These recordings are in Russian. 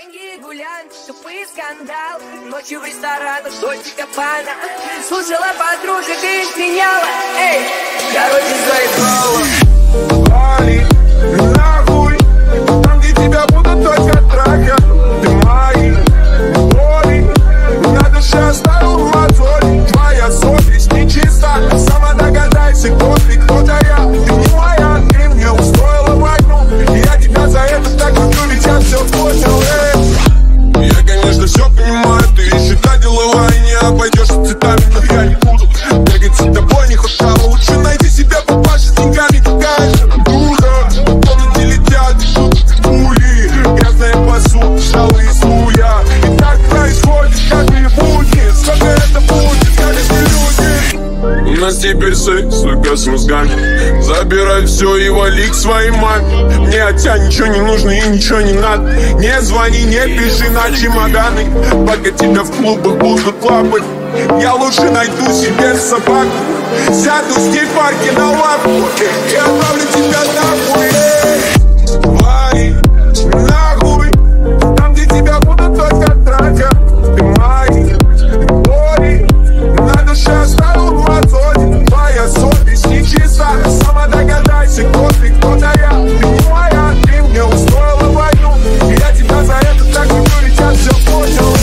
Деньги, гулянки, тупый скандал. Ночью в ресторанах, Дольче Габбана. Слушала подружек и изменяла. Эй, короче, заебала. Вали, нахуй, там, где тебя будут только трахать. Ты мои боли, на душе оставил мозоль. Твоя совесть нечиста, сама догадайся, кто ты, кто-то я. Ты не моя, ты мне устроила войну. Я тебя за это так люблю, ведь я все понял, Я, конечно, все понимаю, ты еще та деловая, не обойдешься цветами, но я не буду бегать за тобой, не хватало. Лучше найди себя попасть с деньгами, такая же дура. В комнате летят пули, грязная посуда, шалы и суя. И так происходит каждые будни. Сколько это будет, скажите люди? У нас теперь секс, сука, с мозгами. Забирай все и вали к своей маме. Мне от тебя ничего не нужно и ничего не надо. Не звони, не пиши на чемоданы. Пока тебя в клубах будут лапать, я лучше найду себе собаку. Сяду с ней в парке на лавку и отправлю тебя нахуй. Вали, нахуй, там, где тебя будут только трахать. Ты мои боли, на душе оставил мозоль. Твоя совесть нечиста, сама догадайся, кто ты, кто-то я. Ты не моя, ты мне устроила войну. Я тебя за это так люблю, ведь я все понял,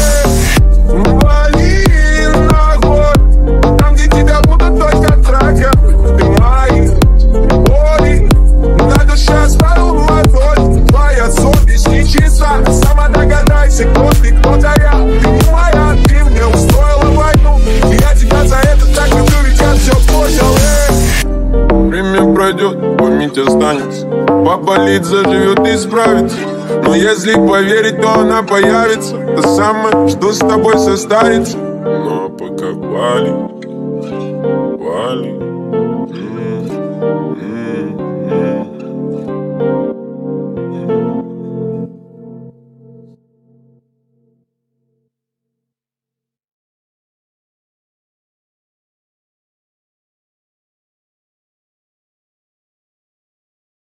Вали нахуй, там, где тебя будут только трахать. Ты мои боли, на душе оставил мозоль. Твоя совесть нечиста, сама догадайся, кто ты, кто-то я. Ты не моя, ты мне устроила войну. Я тебя за это так люблю, ведь я все понял, Время пройдет, память останется. Поболит, заживет и справится. Но если поверить, то она появится. Та самая, что с тобой состарится. Но пока вали, вали.